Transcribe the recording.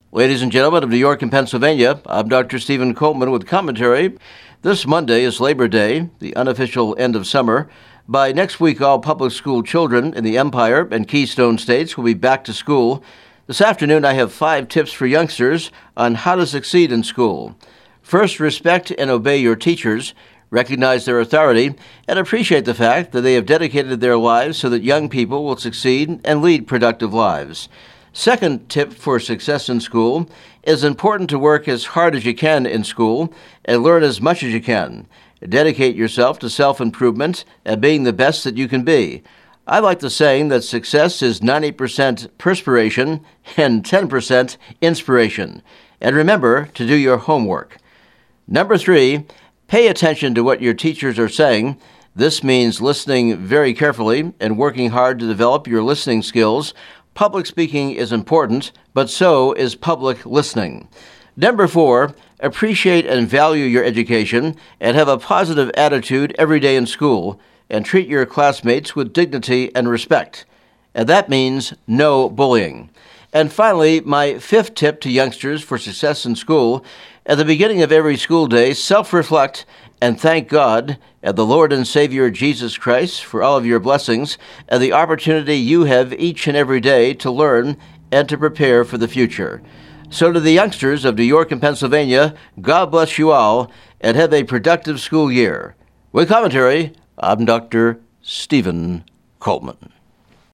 Ladies and gentlemen of New York and Pennsylvania, I'm Dr. Stephen Coleman with commentary. This Monday is Labor Day, the unofficial end of summer. By next week, all public school children in the Empire and Keystone states will be back to school. This afternoon, I have 5 tips for youngsters on how to succeed in school. First, respect and obey your teachers. Recognize their authority and appreciate the fact that they have dedicated their lives so that young people will succeed and lead productive lives. Second tip for success in school: it is important to work as hard as you can in school and learn as much as you can. Dedicate yourself to self-improvement and being the best that you can be. I like the saying that success is 90% perspiration and 10% inspiration. And remember to do your homework. Number 3, pay attention to what your teachers are saying. This means listening very carefully and working hard to develop your listening skills. Public speaking is important, but so is public listening. Number 4, appreciate and value your education and have a positive attitude every day in school and treat your classmates with dignity and respect. And that means no bullying. And finally, my 5th tip to youngsters for success in school: at the beginning of every school day, self-reflect and thank God and the Lord and Savior Jesus Christ for all of your blessings and the opportunity you have each and every day to learn and to prepare for the future. So to the youngsters of New York and Pennsylvania, God bless you all and have a productive school year. With commentary, I'm Dr. Stephen Coleman.